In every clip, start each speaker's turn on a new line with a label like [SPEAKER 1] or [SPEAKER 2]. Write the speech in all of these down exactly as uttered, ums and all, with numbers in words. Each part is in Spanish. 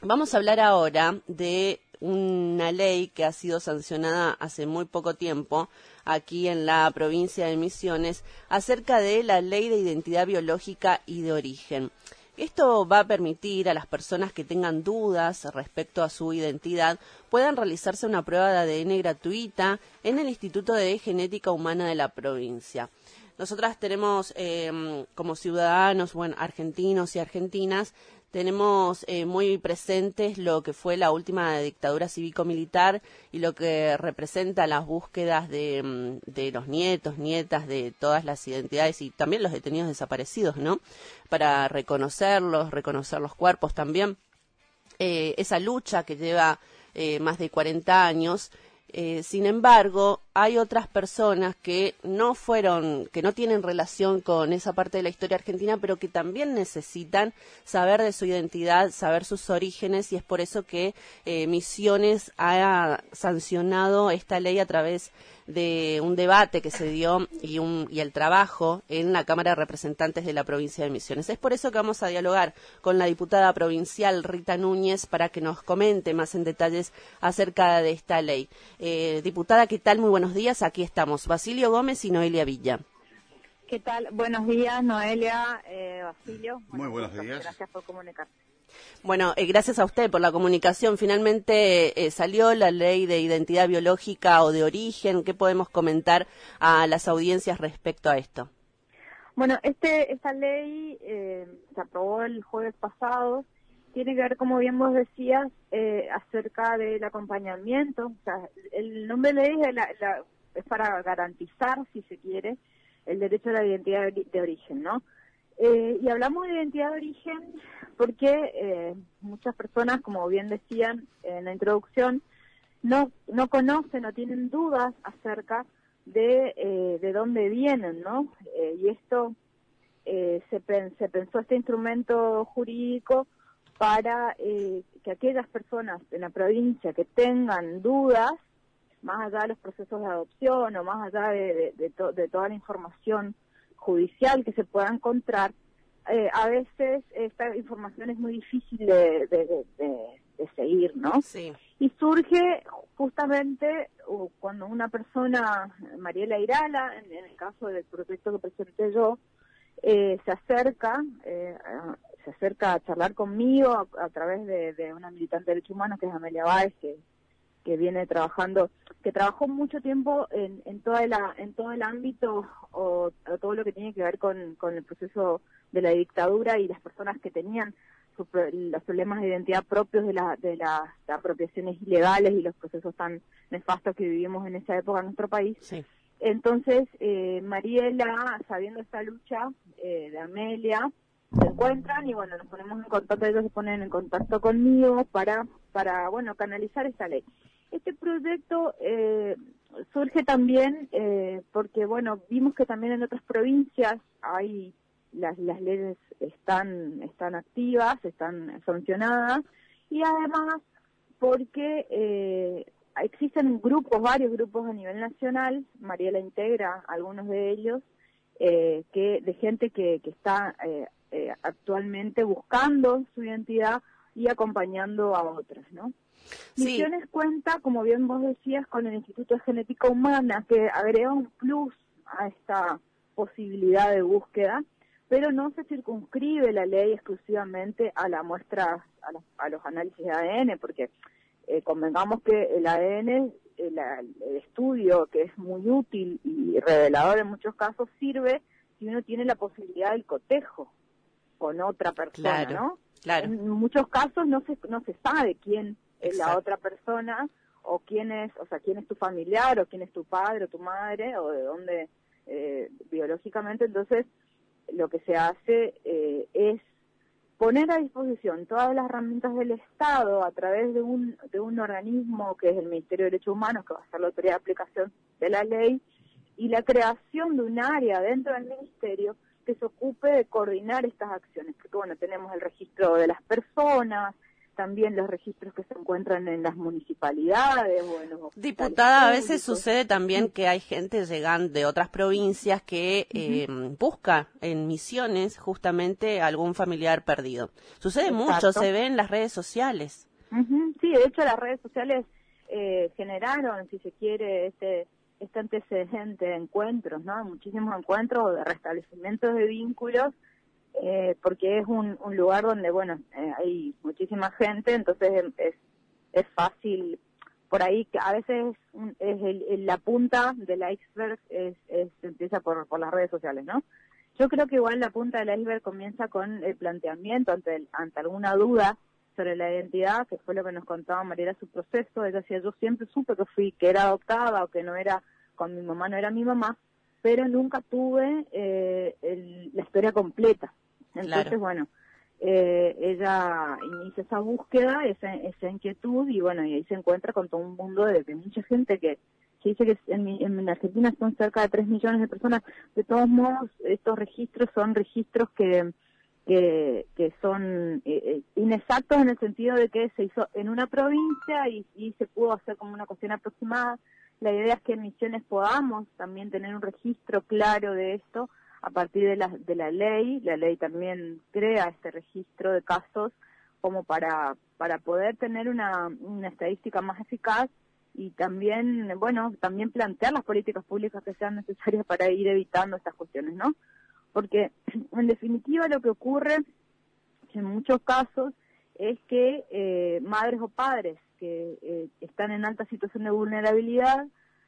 [SPEAKER 1] Vamos a hablar ahora de una ley que ha sido sancionada hace muy poco tiempo aquí en la provincia de Misiones acerca de la Ley de Identidad Biológica y de Origen. Esto va a permitir a las personas que tengan dudas respecto a su identidad puedan realizarse una prueba de A D N gratuita en el Instituto de Genética Humana de la provincia. Nosotras tenemos eh, como ciudadanos, bueno, argentinos y argentinas, tenemos eh, muy presentes lo que fue la última dictadura cívico-militar y lo que representa las búsquedas de, de los nietos, nietas, de todas las identidades y también los detenidos desaparecidos, ¿no? Para reconocerlos, reconocer los cuerpos también. Eh, esa lucha que lleva eh, más de cuarenta años. Eh, sin embargo, hay otras personas que no fueron, que no tienen relación con esa parte de la historia argentina, pero que también necesitan saber de su identidad, saber sus orígenes, y es por eso que eh, Misiones ha sancionado esta ley a través de un debate que se dio y, un, y el trabajo en la Cámara de Representantes de la provincia de Misiones. Es por eso que vamos a dialogar con la diputada provincial Rita Núñez para que nos comente más en detalles acerca de esta ley. Eh, diputada, ¿qué tal? Muy buenos días. Aquí estamos, Basilio Gómez y Noelia Villa.
[SPEAKER 2] ¿Qué tal? Buenos días, Noelia, eh, Basilio.
[SPEAKER 3] Muy buenos días.
[SPEAKER 2] Gracias por comunicarse.
[SPEAKER 1] Bueno, eh, gracias a usted por la comunicación. Finalmente eh, salió la ley de identidad biológica o de origen. ¿Qué podemos comentar a las audiencias respecto a esto?
[SPEAKER 2] Bueno, este esta ley eh, se aprobó el jueves pasado. Tiene que ver, como bien vos decías, eh, acerca del acompañamiento. O sea, el nombre de ley es, la, la, es para garantizar, si se quiere, el derecho a la identidad de origen, ¿no? Eh, y hablamos de identidad de origen porque eh, muchas personas, como bien decían en la introducción, no no conocen o tienen dudas acerca de eh, de dónde vienen, ¿no? Eh, y esto eh, se, pen, se pensó este instrumento jurídico para eh, que aquellas personas en la provincia que tengan dudas, más allá de los procesos de adopción o más allá de, de, de, to, de toda la información judicial que se pueda encontrar, eh, a veces esta información es muy difícil de, de, de, de, de seguir, ¿no?
[SPEAKER 1] Sí.
[SPEAKER 2] Y surge justamente uh, cuando una persona, Mariela Irala, en, en el caso del proyecto que presenté yo, eh, se acerca, eh, a, se acerca a charlar conmigo a, a través de, de una militante de derechos humanos que es Amelia Báez, que que viene trabajando, que trabajó mucho tiempo en, en toda la, en todo el ámbito o, o todo lo que tiene que ver con, con el proceso de la dictadura y las personas que tenían su, los problemas de identidad propios de, la, de las apropiaciones ilegales y los procesos tan nefastos que vivimos en esa época en nuestro país.
[SPEAKER 1] Sí.
[SPEAKER 2] Entonces, eh, Mariela, sabiendo esta lucha eh, de Amelia, se encuentran y bueno, nos ponemos en contacto, ellos se ponen en contacto conmigo para, para bueno, canalizar esta ley. Este proyecto eh, surge también eh, porque, bueno, vimos que también en otras provincias hay las, las leyes están están activas, están sancionadas, y además porque eh, existen grupos, varios grupos a nivel nacional, Mariela integra algunos de ellos, eh, que de gente que, que está eh, eh, actualmente buscando su identidad y acompañando a otras, ¿no?
[SPEAKER 1] Sí.
[SPEAKER 2] Misiones cuenta, como bien vos decías, con el Instituto de Genética Humana, que agrega un plus a esta posibilidad de búsqueda, pero no se circunscribe la ley exclusivamente a la muestra, a, la, a los análisis de A D N, porque eh, convengamos que el A D N, el, el estudio, que es muy útil y revelador en muchos casos, sirve si uno tiene la posibilidad del cotejo con otra persona,
[SPEAKER 1] Claro,
[SPEAKER 2] ¿no?
[SPEAKER 1] Claro.
[SPEAKER 2] En muchos casos no se no se sabe quién es
[SPEAKER 1] Exacto.
[SPEAKER 2] la otra persona, o quién es, o sea, quién es tu familiar, o quién es tu padre o tu madre, o de dónde eh, biológicamente. Entonces, lo que se hace eh, es poner a disposición todas las herramientas del Estado a través de un de un organismo que es el Ministerio de Derechos Humanos, que va a ser la autoridad de aplicación de la ley, y la creación de un área dentro del Ministerio que se ocupe de coordinar estas acciones, porque bueno, tenemos el registro de las personas, también los registros que se encuentran en las municipalidades o en los hospitales
[SPEAKER 1] Diputada, a veces
[SPEAKER 2] públicos.
[SPEAKER 1] sucede también que hay gente llegando de otras provincias que eh,
[SPEAKER 2] Uh-huh.
[SPEAKER 1] busca en Misiones justamente algún familiar perdido. Sucede
[SPEAKER 2] Exacto.
[SPEAKER 1] mucho, se ve en las redes sociales.
[SPEAKER 2] Uh-huh. Sí, de hecho las redes sociales eh, generaron, si se quiere, este este antecedente de encuentros, ¿no? Muchísimos encuentros, de restablecimientos de vínculos, eh, porque es un, un lugar donde, bueno, eh, hay muchísima gente, entonces es, es fácil, por ahí, que a veces es el, el- la punta del iceberg, es, es, empieza por, por las redes sociales, ¿no? Yo creo que igual la punta del iceberg comienza con el planteamiento ante, el- ante alguna duda sobre la identidad, que fue lo que nos contaba Mariela su proceso. Ella decía, yo siempre supe que fui, que era adoptada o que no era, con mi mamá no era mi mamá, pero nunca tuve eh, el- la historia completa. Entonces,
[SPEAKER 1] Claro.
[SPEAKER 2] bueno, eh, ella inicia esa búsqueda, esa, esa inquietud, y bueno, y ahí se encuentra con todo un mundo de, de mucha gente que, que dice que en, mi- en Argentina son cerca de tres millones de personas. De todos modos, estos registros son registros que que, que son eh, eh, inexactos en el sentido de que se hizo en una provincia y, y se pudo hacer como una cuestión aproximada. La idea es que en Misiones podamos también tener un registro claro de esto a partir de la, de la ley. La ley también crea este registro de casos como para, para poder tener una, una estadística más eficaz y también, bueno, también plantear las políticas públicas que sean necesarias para ir evitando estas cuestiones, ¿no? Porque en definitiva lo que ocurre en muchos casos es que eh, madres o padres que eh, están en alta situación de vulnerabilidad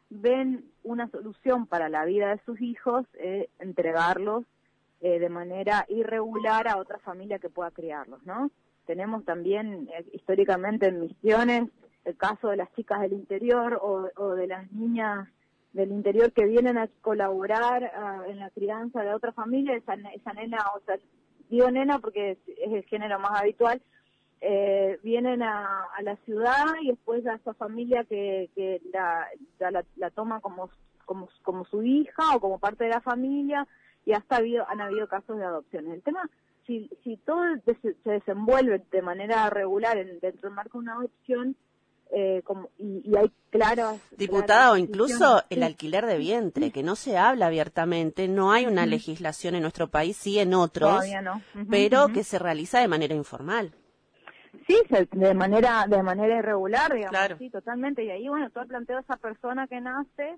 [SPEAKER 2] ven una solución para la vida de sus hijos, eh, entregarlos eh, de manera irregular a otra familia que pueda criarlos, ¿no? Tenemos también eh, históricamente en Misiones el caso de las chicas del interior o, o de las niñas del interior que vienen a colaborar uh, en la crianza de otra familia. Esa, esa nena, o sea, digo nena porque es, es el género más habitual, eh, vienen a, a la ciudad y después a esa familia que, que la, la, la, la toma como, como, como su hija o como parte de la familia, y hasta habido, han habido casos de adopciones. El tema, si, si todo se desenvuelve de manera regular en, dentro del marco de una adopción, Eh, como, y, y hay claras...
[SPEAKER 1] Diputada,
[SPEAKER 2] claras
[SPEAKER 1] o incluso el
[SPEAKER 2] sí.
[SPEAKER 1] alquiler de vientre, que no se habla abiertamente, no hay una
[SPEAKER 2] Uh-huh.
[SPEAKER 1] legislación en nuestro país, sí en otros,
[SPEAKER 2] Todavía no. Uh-huh,
[SPEAKER 1] pero
[SPEAKER 2] uh-huh.
[SPEAKER 1] que se realiza de manera informal.
[SPEAKER 2] Sí, se, de manera de manera irregular, digamos,
[SPEAKER 1] Claro.
[SPEAKER 2] sí, totalmente. Y ahí, bueno, todo el planteo de esa persona que nace,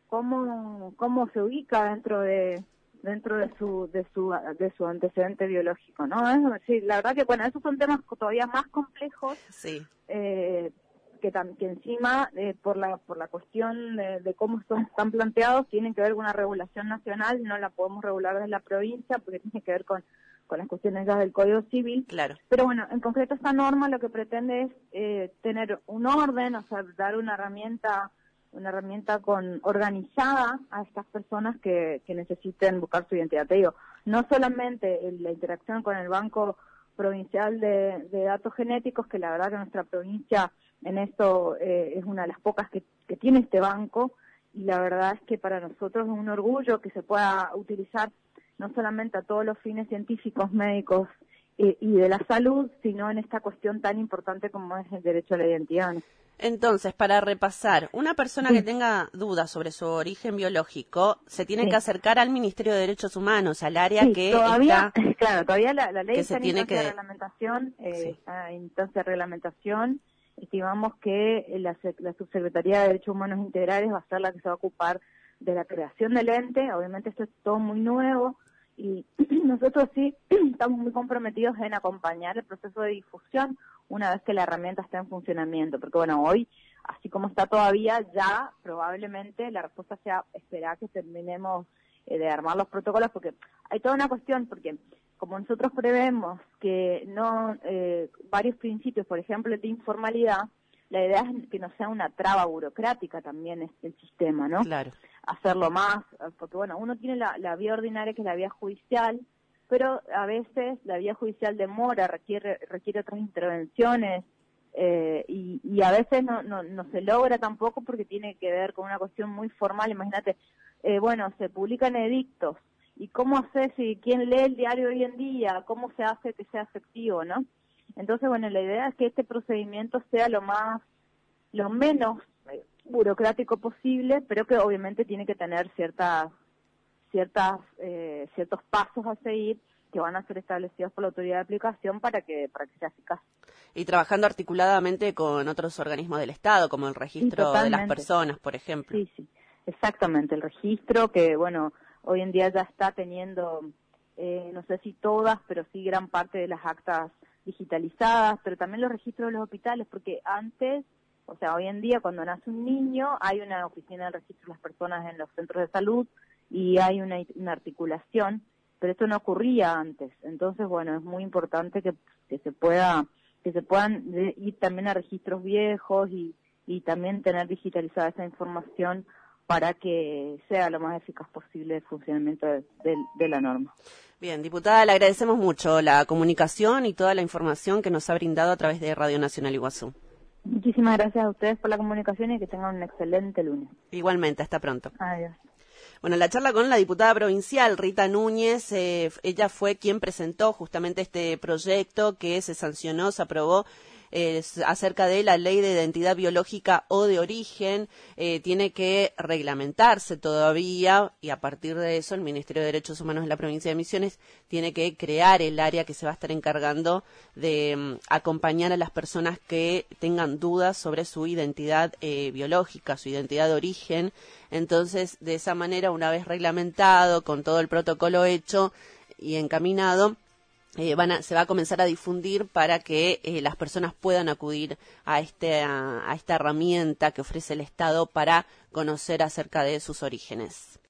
[SPEAKER 2] cómo cómo se ubica dentro de dentro de su de su de su antecedente biológico, ¿no? Es, sí, la verdad que, bueno, esos son temas todavía más complejos.
[SPEAKER 1] Sí.
[SPEAKER 2] Eh, que, tam, que encima eh, por la por la cuestión de, de cómo son, están planteados tienen que ver con una regulación nacional, no la podemos regular desde la provincia porque tiene que ver con, con las cuestiones ya del Código Civil.
[SPEAKER 1] Claro.
[SPEAKER 2] Pero bueno, en concreto esta norma lo que pretende es eh, tener un orden, o sea, dar una herramienta una herramienta con organizada a estas personas que, que necesiten buscar su identidad. Te digo, no solamente la interacción con el Banco Provincial de, de Datos Genéticos, que la verdad que nuestra provincia en esto eh, es una de las pocas que, que tiene este banco, y la verdad es que para nosotros es un orgullo que se pueda utilizar no solamente a todos los fines científicos, médicos eh, y de la salud, sino en esta cuestión tan importante como es el derecho a la identidad, ¿no?
[SPEAKER 1] Entonces, para repasar, una persona
[SPEAKER 2] Sí.
[SPEAKER 1] que tenga dudas sobre su origen biológico se tiene
[SPEAKER 2] Sí.
[SPEAKER 1] que acercar al Ministerio de Derechos Humanos, al área
[SPEAKER 2] Sí,
[SPEAKER 1] que
[SPEAKER 2] todavía,
[SPEAKER 1] está...
[SPEAKER 2] claro, todavía la, la ley
[SPEAKER 1] que
[SPEAKER 2] está
[SPEAKER 1] se
[SPEAKER 2] en
[SPEAKER 1] tiene
[SPEAKER 2] instancia de
[SPEAKER 1] que...
[SPEAKER 2] reglamentación, eh,
[SPEAKER 1] Sí.
[SPEAKER 2] está en instancia de reglamentación. Estimamos que la, la Subsecretaría de Derechos Humanos Integrales va a ser la que se va a ocupar de la creación del ente. Obviamente esto es todo muy nuevo y nosotros sí estamos muy comprometidos en acompañar el proceso de difusión una vez que la herramienta está en funcionamiento, porque bueno, hoy, así como está todavía, ya probablemente la respuesta sea esperar que terminemos eh, de armar los protocolos, porque hay toda una cuestión, porque como nosotros prevemos que no eh, varios principios, por ejemplo, de informalidad, la idea es que no sea una traba burocrática también es el sistema, ¿no?
[SPEAKER 1] Claro.
[SPEAKER 2] Hacerlo más, porque bueno, uno tiene la, la vía ordinaria, que es la vía judicial, pero a veces la vía judicial demora, requiere requiere otras intervenciones, eh, y, y a veces no, no, no se logra tampoco porque tiene que ver con una cuestión muy formal. Imagínate, eh, bueno, se publican edictos, ¿y cómo hace si quién lee el diario hoy en día? ¿Cómo se hace que sea efectivo, no? Entonces, bueno, la idea es que este procedimiento sea lo más, lo menos eh, burocrático posible, pero que obviamente tiene que tener ciertas, ciertas, eh, ciertos pasos a seguir que van a ser establecidos por la autoridad de aplicación para que, para que sea eficaz.
[SPEAKER 1] Y trabajando articuladamente con otros organismos del Estado, como el registro
[SPEAKER 2] Sí,
[SPEAKER 1] de las personas, por ejemplo.
[SPEAKER 2] Sí, sí, exactamente, el registro que, bueno, hoy en día ya está teniendo, eh, no sé si todas, pero sí gran parte de las actas digitalizadas, pero también los registros de los hospitales, porque antes, o sea, hoy en día cuando nace un niño hay una oficina de registro de las personas en los centros de salud y hay una, una articulación, pero esto no ocurría antes. Entonces, bueno, es muy importante que, que se pueda, que se puedan ir también a registros viejos y, y también tener digitalizada esa información para que sea lo más eficaz posible el funcionamiento de, de, de la norma.
[SPEAKER 1] Bien, diputada, le agradecemos mucho la comunicación y toda la información que nos ha brindado a través de Radio Nacional Iguazú.
[SPEAKER 2] Muchísimas gracias a ustedes por la comunicación y que tengan un excelente lunes.
[SPEAKER 1] Igualmente, hasta pronto.
[SPEAKER 2] Adiós.
[SPEAKER 1] Bueno, la charla con la diputada provincial Rita Núñez, eh, ella fue quien presentó justamente este proyecto que se sancionó, se aprobó eh, acerca de la ley de identidad biológica o de origen. Eh, tiene que reglamentarse todavía y a partir de eso el Ministerio de Derechos Humanos de la provincia de Misiones tiene que crear el área que se va a estar encargando de um, acompañar a las personas que tengan dudas sobre su identidad eh, biológica, su identidad de origen. Entonces, de esa manera, una vez reglamentado, con todo el protocolo hecho y encaminado, eh, van a, se va a comenzar a difundir para que eh, las personas puedan acudir a, este, a, a esta herramienta que ofrece el Estado para conocer acerca de sus orígenes.